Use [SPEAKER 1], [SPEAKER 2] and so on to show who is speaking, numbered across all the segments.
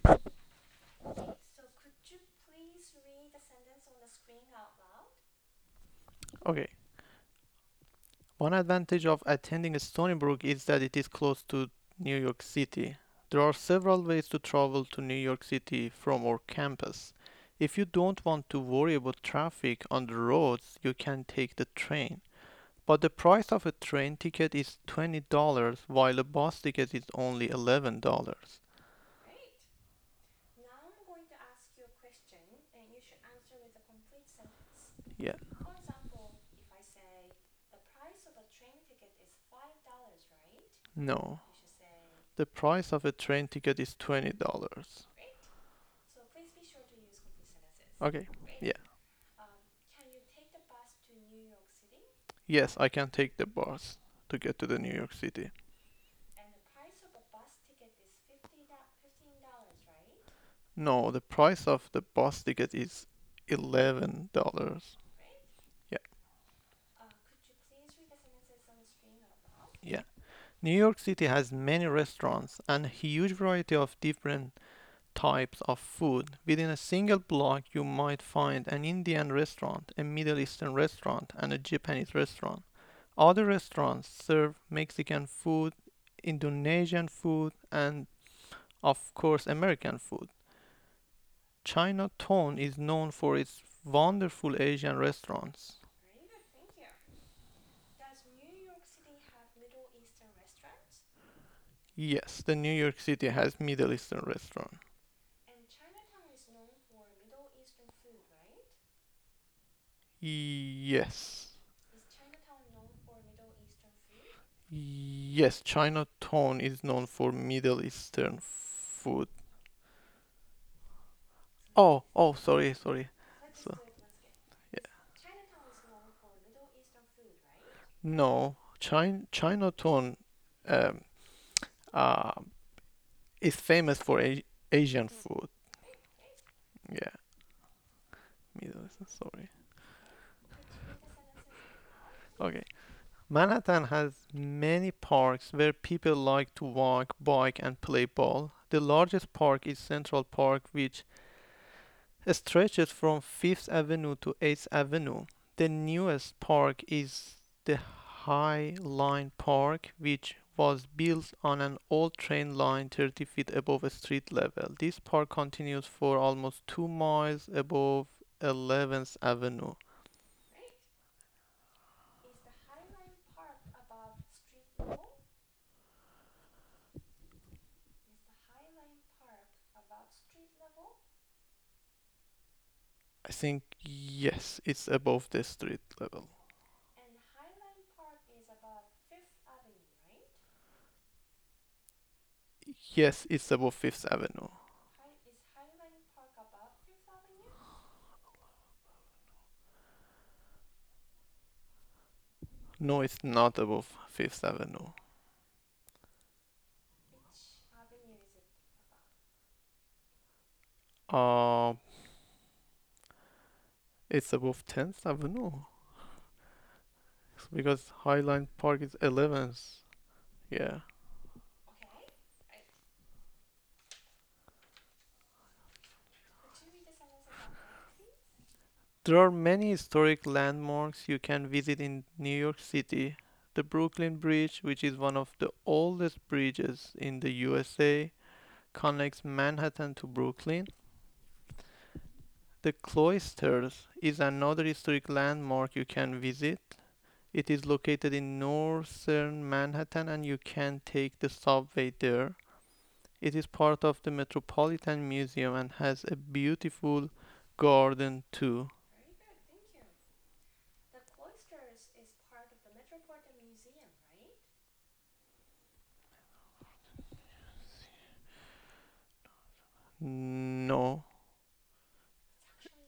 [SPEAKER 1] Okay, so could you please read the sentence on the screen out loud?
[SPEAKER 2] Okay. One advantage of attending Stony Brook is that it is close to New York City. There are several ways to travel to New York City from our campus. If you don't want to worry about traffic on the roads, you can take the train. But the price of a train ticket is $20 while a bus ticket is only $11.
[SPEAKER 1] Great. Now I'm going to ask you a question and you should answer with a complete sentence.
[SPEAKER 2] Yeah.
[SPEAKER 1] For example, if I say, the price of a train ticket is $5, right?
[SPEAKER 2] No.
[SPEAKER 1] You should say,
[SPEAKER 2] The price of a train ticket is $20.
[SPEAKER 1] great. So please be sure to use complete sentences.
[SPEAKER 2] Okay.
[SPEAKER 1] Great.
[SPEAKER 2] Yeah.
[SPEAKER 1] Can you take the bus to New York City?
[SPEAKER 2] Yes, I can take the bus to get to the New York City.
[SPEAKER 1] And the price of a bus ticket is $15, right?
[SPEAKER 2] No, the price of the bus ticket is $11.
[SPEAKER 1] Great.
[SPEAKER 2] Yeah,
[SPEAKER 1] Could you please read the sentences on the screen out loud?
[SPEAKER 2] yeah. New York City has many restaurants and a huge variety of different types of food. Within a single block, you might find an Indian restaurant, a Middle Eastern restaurant, and a Japanese restaurant. Other restaurants serve Mexican food, Indonesian food, and of course, American food. Chinatown is known for its wonderful Asian restaurants.
[SPEAKER 1] Very good, thank you. Does New York City have Middle Eastern restaurants?
[SPEAKER 2] Yes, the New York City has Middle Eastern restaurant.
[SPEAKER 1] And Chinatown is known for Middle Eastern food, right?
[SPEAKER 2] Yes.
[SPEAKER 1] Is Chinatown known for Middle Eastern food?
[SPEAKER 2] Yes, Chinatown is known for Middle Eastern food. Sorry.
[SPEAKER 1] Let's just
[SPEAKER 2] So,
[SPEAKER 1] do it once again.
[SPEAKER 2] yeah.
[SPEAKER 1] Chinatown is known for Middle Eastern food, right?
[SPEAKER 2] No, Chinatown um, uh, is famous for Asian food.
[SPEAKER 1] Great, great.
[SPEAKER 2] Yeah, Middle Eastern, sorry.
[SPEAKER 1] Okay. Could you read the sentences out loud, please?
[SPEAKER 2] Okay. Manhattan has many parks where people like to walk, bike, and play ball. The largest park is Central Park, which stretches from Fifth Avenue to Eighth Avenue. The newest park is the High Line Park, which was built on an old train line 30 feet above street level. This park continues for almost 2 miles above 11th Avenue.
[SPEAKER 1] Great. Is the Highline Park above street level? Is the Highline Park above street level?
[SPEAKER 2] I think yes, it's above the street level.
[SPEAKER 1] And Highline Park is above Fifth Avenue, right?
[SPEAKER 2] Yes, it's above Fifth Avenue.
[SPEAKER 1] Is Highline Park above Fifth Avenue?
[SPEAKER 2] No, it's not above Fifth Avenue.
[SPEAKER 1] Which avenue is it above?
[SPEAKER 2] Uh, it's above 10th Avenue because Highline Park is 11th. Yeah.
[SPEAKER 1] Okay, right. Could you read the sentences out loud, please?
[SPEAKER 2] There are many historic landmarks you can visit in New York City. The Brooklyn Bridge, which is one of the oldest bridges in the USA, connects Manhattan to Brooklyn. The Cloisters is another historic landmark you can visit. It is located in northern Manhattan and you can take the subway there. It is part of the Metropolitan Museum and has a beautiful garden too.
[SPEAKER 1] Very good, thank you. The Cloisters is part of the Metropolitan Museum, right?
[SPEAKER 2] No.
[SPEAKER 1] It's actually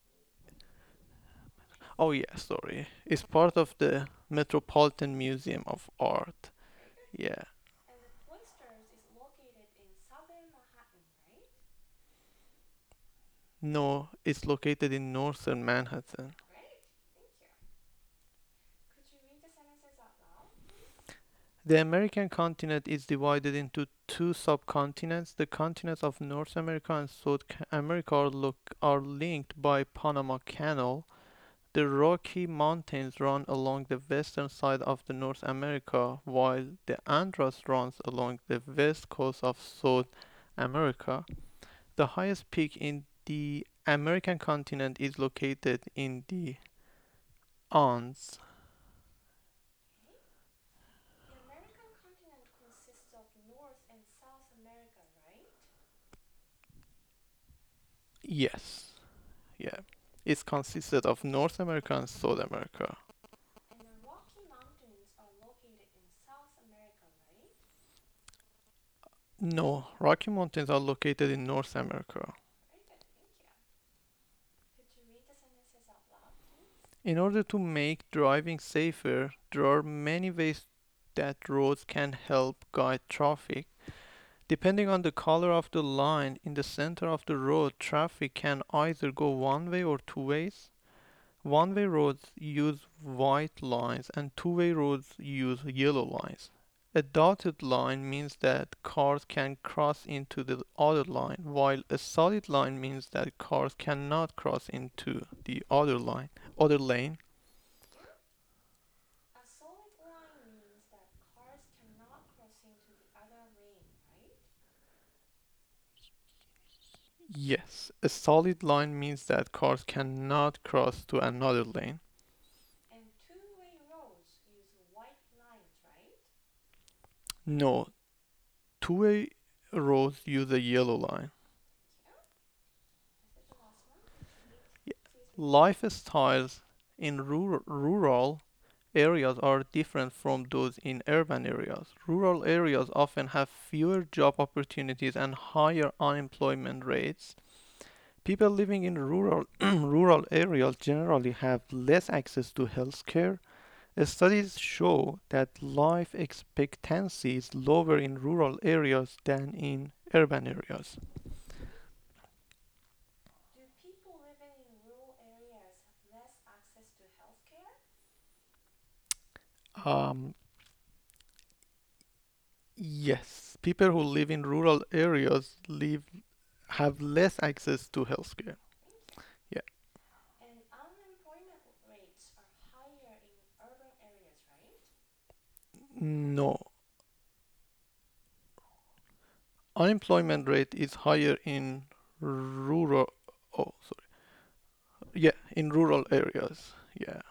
[SPEAKER 2] Oh yeah, sorry. It's part of the Metropolitan Museum of Art.
[SPEAKER 1] very good.
[SPEAKER 2] Yeah.
[SPEAKER 1] And the Cloisters is located in southern Manhattan, right?
[SPEAKER 2] No, it's located in northern Manhattan.
[SPEAKER 1] Great, thank you. Could you read the sentences out loud, please?
[SPEAKER 2] The American continent is divided into two subcontinents. The continents of North America and South America are linked by Panama Canal. The Rocky Mountains run along the western side of the North America, while the Andros runs along the west coast of South America. The highest peak in the American continent is located in the Andes.
[SPEAKER 1] Okay. The American continent consists of North and South America, right?
[SPEAKER 2] Yes, yeah. It's consisted of North America and South America.
[SPEAKER 1] And the Rocky Mountains are located in South America, right?
[SPEAKER 2] No, Rocky Mountains are located in North America.
[SPEAKER 1] Very good, thank you. Could you read the sentences out loud, please?
[SPEAKER 2] In order to make driving safer, there are many ways that roads can help guide traffic. Depending on the color of the line in the center of the road, traffic can either go one way or two ways. One-way roads use white lines and two-way roads use yellow lines. A dotted line means that cars can cross into the other line, while a solid line means that cars cannot cross into the other lane.
[SPEAKER 1] Thank you. A solid line means that cars cannot cross into the other lane, right?
[SPEAKER 2] Yes, a solid line means that cars cannot cross to another lane.
[SPEAKER 1] And two-way roads use white lines, right?
[SPEAKER 2] No, two-way roads use a yellow line.
[SPEAKER 1] Thank you. This is the last one. Please read.
[SPEAKER 2] Lifestyles in rural areas are different from those in urban areas. Rural areas often have fewer job opportunities and higher unemployment rates. People living in rural areas generally have less access to healthcare. Studies show that life expectancy is lower in rural areas than in urban areas.
[SPEAKER 1] Do people living in rural areas have less access to healthcare?
[SPEAKER 2] Um, yes, people who live in rural areas have less access to healthcare.
[SPEAKER 1] Thank you.
[SPEAKER 2] Yeah.
[SPEAKER 1] And unemployment rates are higher in urban areas, right?
[SPEAKER 2] No, unemployment rate is higher in rural. Oh, sorry. Yeah, in rural areas. Yeah.